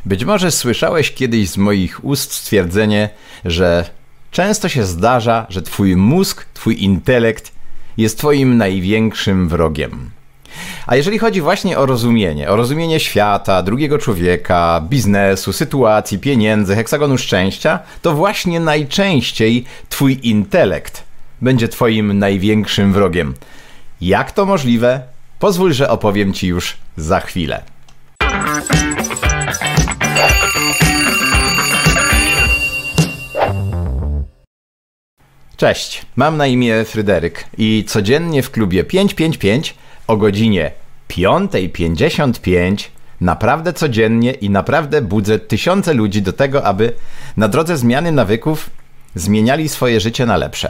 Być może słyszałeś kiedyś z moich ust stwierdzenie, że często się zdarza, że twój mózg, twój intelekt jest twoim największym wrogiem. A jeżeli chodzi właśnie o rozumienie świata, drugiego człowieka, biznesu, sytuacji, pieniędzy, heksagonu szczęścia, to właśnie najczęściej twój intelekt będzie twoim największym wrogiem. Jak to możliwe? Pozwól, że opowiem ci już za chwilę. Cześć, mam na imię Fryderyk i codziennie w klubie 555 o godzinie 5:55 naprawdę codziennie i naprawdę budzę tysiące ludzi do tego, aby na drodze zmiany nawyków zmieniali swoje życie na lepsze.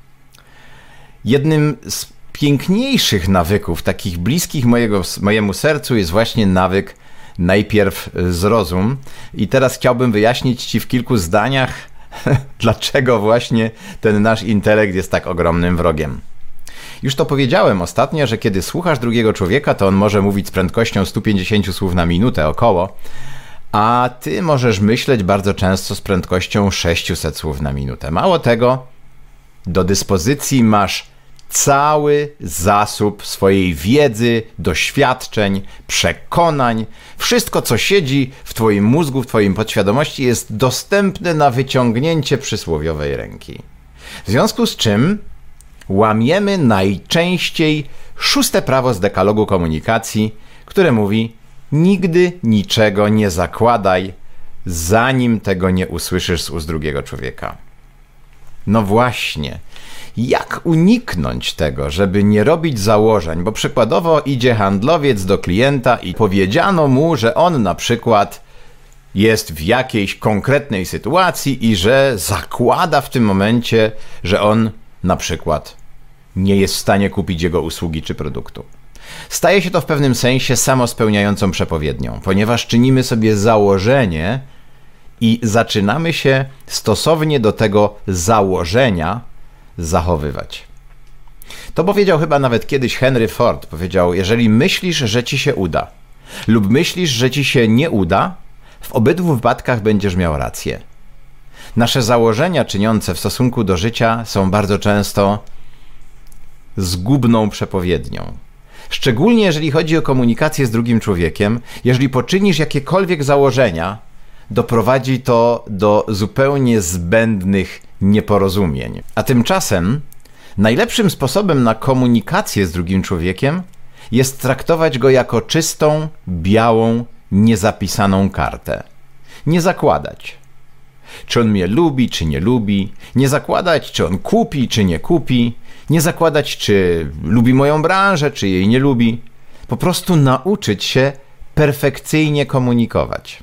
Jednym z piękniejszych nawyków, takich bliskich mojemu sercu, jest właśnie nawyk najpierw zrozum. I teraz chciałbym wyjaśnić ci w kilku zdaniach, dlaczego właśnie ten nasz intelekt jest tak ogromnym wrogiem. Już to powiedziałem ostatnio, że kiedy słuchasz drugiego człowieka, to on może mówić z prędkością 150 słów na minutę około, a ty możesz myśleć bardzo często z prędkością 600 słów na minutę. Mało tego, do dyspozycji masz cały zasób swojej wiedzy, doświadczeń, przekonań. Wszystko, co siedzi w twoim mózgu, w twojej podświadomości, jest dostępne na wyciągnięcie przysłowiowej ręki. W związku z czym łamiemy najczęściej 6. prawo z dekalogu komunikacji, które mówi: nigdy niczego nie zakładaj, zanim tego nie usłyszysz z ust drugiego człowieka. No właśnie. Jak uniknąć tego, żeby nie robić założeń? Bo przykładowo idzie handlowiec do klienta i powiedziano mu, że on na przykład jest w jakiejś konkretnej sytuacji i że zakłada w tym momencie, że on na przykład nie jest w stanie kupić jego usługi czy produktu. Staje się to w pewnym sensie samospełniającą przepowiednią, ponieważ czynimy sobie założenie i zaczynamy się stosownie do tego założenia zachowywać. To powiedział chyba nawet kiedyś Henry Ford. Powiedział: jeżeli myślisz, że ci się uda lub myślisz, że ci się nie uda, w obydwu wypadkach będziesz miał rację. Nasze założenia czyniące w stosunku do życia są bardzo często zgubną przepowiednią. Szczególnie jeżeli chodzi o komunikację z drugim człowiekiem, jeżeli poczynisz jakiekolwiek założenia, doprowadzi to do zupełnie zbędnych nieporozumień. A tymczasem najlepszym sposobem na komunikację z drugim człowiekiem jest traktować go jako czystą, białą, niezapisaną kartę. Nie zakładać, czy on mnie lubi, czy nie lubi. Nie zakładać, czy on kupi, czy nie kupi. Nie zakładać, czy lubi moją branżę, czy jej nie lubi. Po prostu nauczyć się perfekcyjnie komunikować.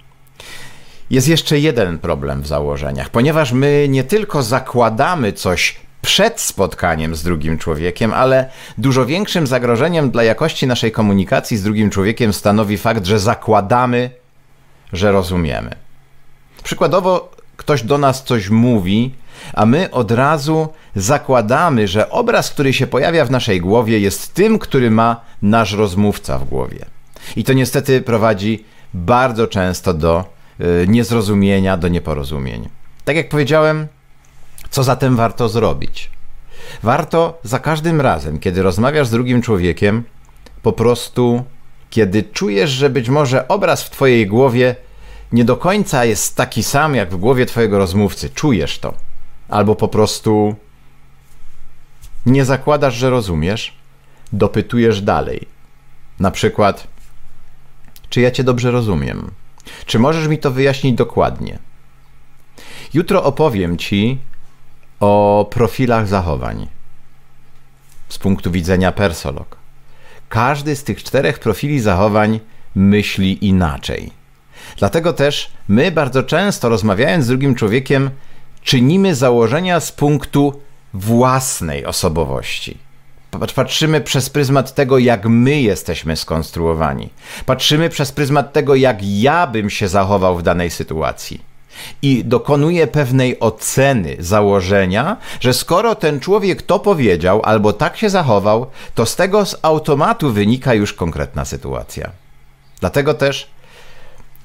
Jest jeszcze jeden problem w założeniach, ponieważ my nie tylko zakładamy coś przed spotkaniem z drugim człowiekiem, ale dużo większym zagrożeniem dla jakości naszej komunikacji z drugim człowiekiem stanowi fakt, że zakładamy, że rozumiemy. Przykładowo ktoś do nas coś mówi, a my od razu zakładamy, że obraz, który się pojawia w naszej głowie, jest tym, który ma nasz rozmówca w głowie. I to niestety prowadzi bardzo często do niezrozumienia, do nieporozumień. Tak jak powiedziałem, co zatem warto zrobić? Warto za każdym razem, kiedy rozmawiasz z drugim człowiekiem, po prostu, kiedy czujesz, że być może obraz w twojej głowie nie do końca jest taki sam, jak w głowie twojego rozmówcy, czujesz to, albo po prostu nie zakładasz, że rozumiesz, dopytujesz dalej. Na przykład: czy ja cię dobrze rozumiem? Czy możesz mi to wyjaśnić dokładnie? Jutro opowiem ci o profilach zachowań z punktu widzenia Persolog. Każdy z tych 4 profili zachowań myśli inaczej. Dlatego też my bardzo często, rozmawiając z drugim człowiekiem, czynimy założenia z punktu własnej osobowości. Patrzymy przez pryzmat tego, jak my jesteśmy skonstruowani. Patrzymy przez pryzmat tego, jak ja bym się zachował w danej sytuacji. I dokonuję pewnej oceny założenia, że skoro ten człowiek to powiedział albo tak się zachował, to z tego z automatu wynika już konkretna sytuacja. Dlatego też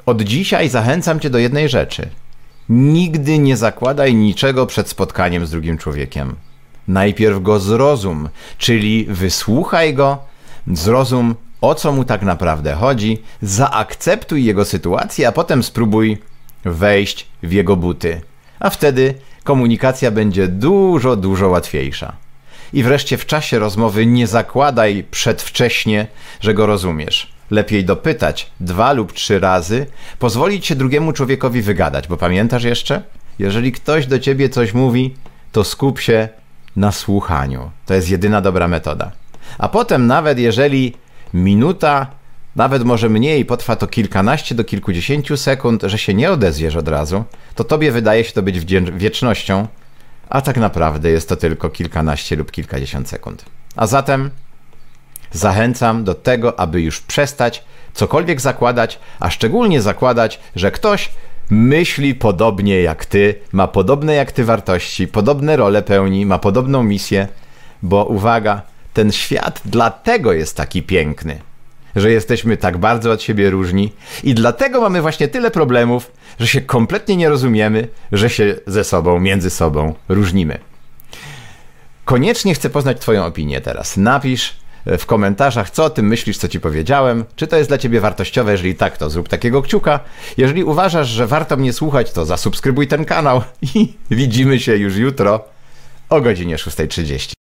Od dzisiaj zachęcam cię do jednej rzeczy. Nigdy nie zakładaj niczego przed spotkaniem z drugim człowiekiem. Najpierw go zrozum, czyli wysłuchaj go, zrozum, o co mu tak naprawdę chodzi, zaakceptuj jego sytuację, a potem spróbuj wejść w jego buty. A wtedy komunikacja będzie dużo, dużo łatwiejsza. I wreszcie w czasie rozmowy nie zakładaj przedwcześnie, że go rozumiesz. Lepiej dopytać 2 lub 3 razy, pozwolić się drugiemu człowiekowi wygadać, bo pamiętasz jeszcze? Jeżeli ktoś do ciebie coś mówi, to skup się na słuchaniu. To jest jedyna dobra metoda. A potem nawet jeżeli minuta, nawet może mniej, potrwa to kilkanaście do kilkudziesięciu sekund, że się nie odezwiesz od razu, to tobie wydaje się to być wiecznością, a tak naprawdę jest to tylko kilkanaście lub kilkadziesiąt sekund. A zatem zachęcam do tego, aby już przestać cokolwiek zakładać, a szczególnie zakładać, że ktoś myśli podobnie jak ty, ma podobne jak ty wartości, podobne role pełni, ma podobną misję, bo uwaga, ten świat dlatego jest taki piękny, że jesteśmy tak bardzo od siebie różni i dlatego mamy właśnie tyle problemów, że się kompletnie nie rozumiemy, że się ze sobą, między sobą różnimy. Koniecznie chcę poznać twoją opinię teraz. Napisz w komentarzach, co o tym myślisz, co ci powiedziałem. Czy to jest dla ciebie wartościowe? Jeżeli tak, to zrób takiego kciuka. Jeżeli uważasz, że warto mnie słuchać, to zasubskrybuj ten kanał i widzimy się już jutro o godzinie 6:30.